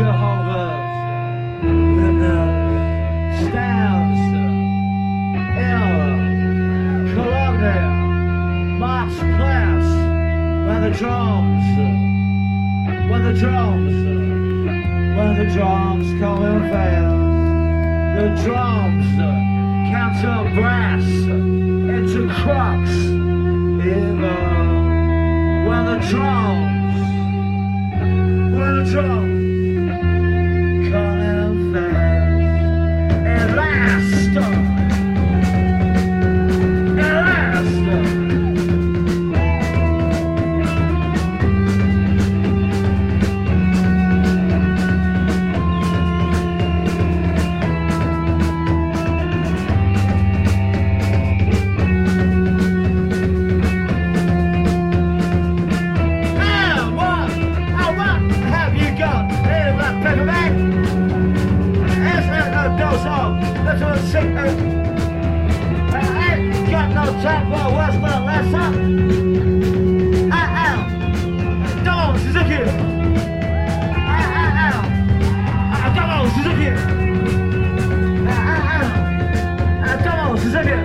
Jehovah's Witness stands in Cologne, Marx Place, when the drums come in fast, the drums counter brass into crux, even when the drums come in fast, at last. Time for Western lesson. I am Don Suzuki. I am Don Suzuki. I am Don Suzuki.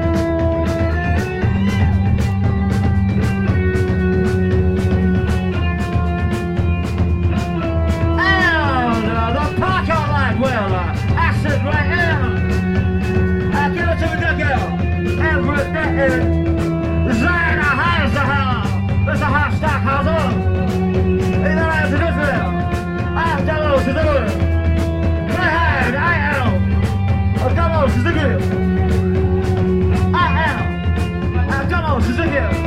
And the parking light will acid right in. I give it to the girl. Zijn huis te halen, dat is een hartstikke haal op. Iedereen heeft het weer. Afdeloos is het weer. Vrijheid, I am. Afdeloos is het weer. I am. Afdeloos is het weer.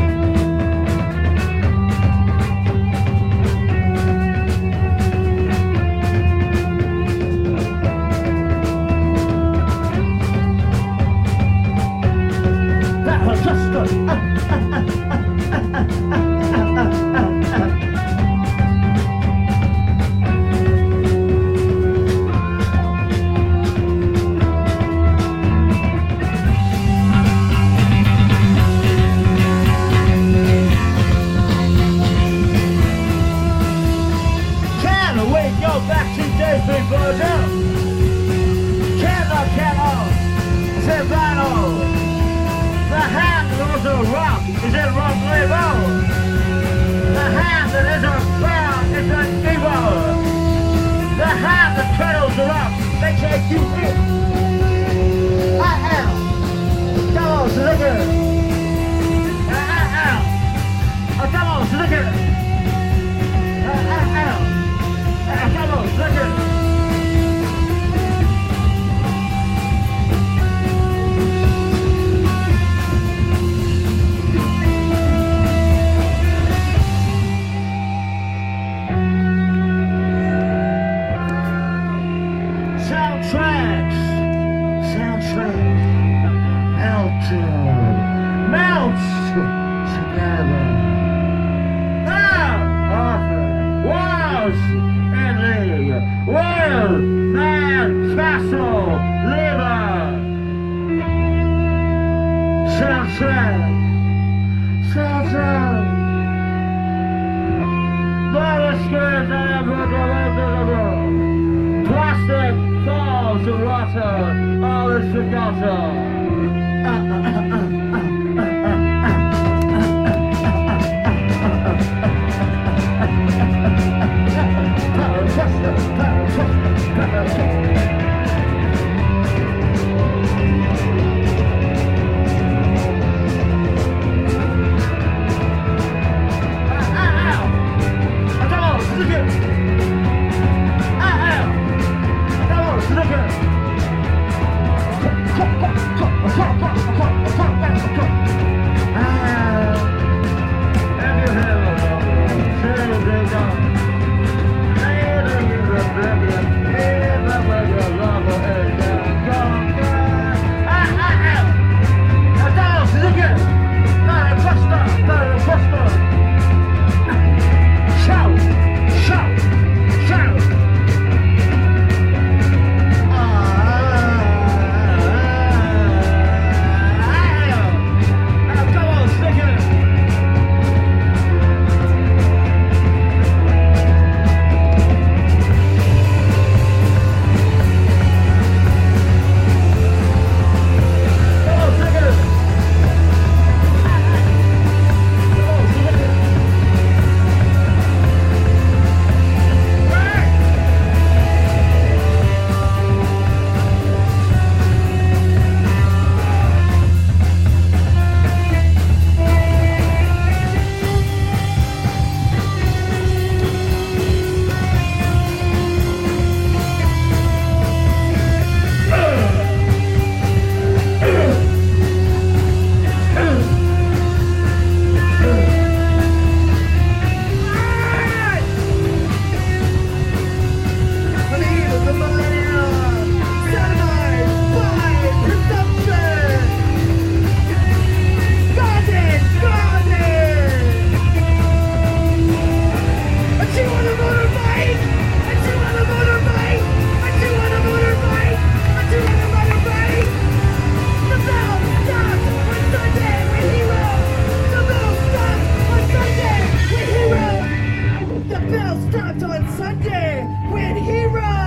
Plastic falls to water, all is forgotten. Well stocked on Sunday when heroes